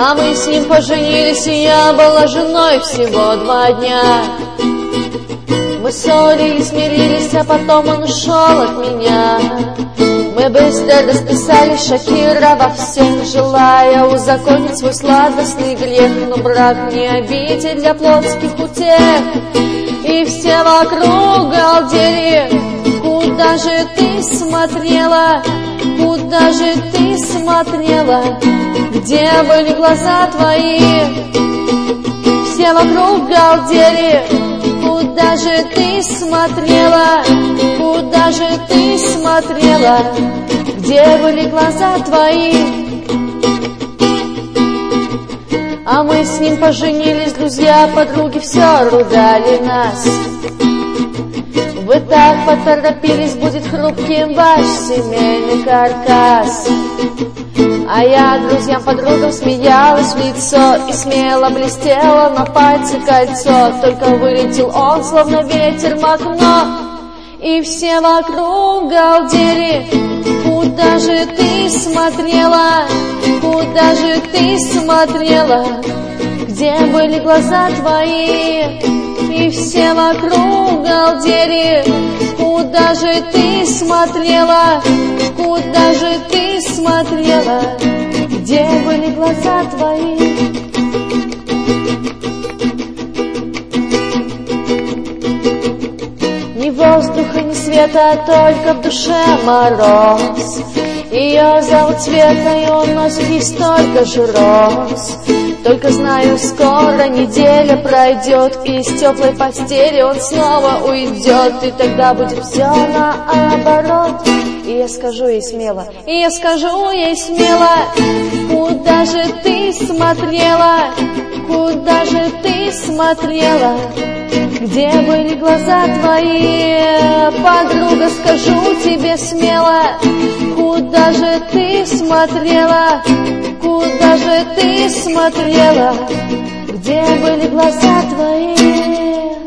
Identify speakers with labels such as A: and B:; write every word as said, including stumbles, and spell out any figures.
A: А мы с ним поженились, и я была женой всего два дня. Мы ссорились, мирились, а потом он ушел от меня. Мы быстро расписали Шакира во всем, желая узаконить свой сладостный грех. Но брак не обитель для плотских утех, и все вокруг галдели. Куда же ты смотрела? Куда же ты смотрела? Где были глаза твои? Все вокруг галдели. Куда же ты смотрела? Куда же ты смотрела? Где были глаза твои? А мы с ним поженились, друзья, подруги все ругали нас. Вы так поторопились, будет хрупким ваш семейный каркас. А я друзьям, подругам смеялась в лицо и смело блестела на пальце кольцо. Только вылетел он, словно ветер в окно, и все вокруг галдели. Куда же ты смотрела? Куда же ты смотрела? Где были глаза твои? И все вокруг галдели. Куда же ты смотрела? Куда же ты смотрела? Где были глаза твои? Ни воздуха, ни света, а только в душе мороз. Ее зовут Света, и он носит ей столько же роз. Только знаю, скоро неделя пройдет, и из теплой постели он снова уйдет, и тогда будет все наоборот. И я скажу ей смело, и я скажу ей смело: куда же ты смотрела? Куда же ты смотрела? Где были глаза твои? Подруга, скажу тебе смело: куда же ты смотрела? Куда же ты смотрела? Где были глаза твои?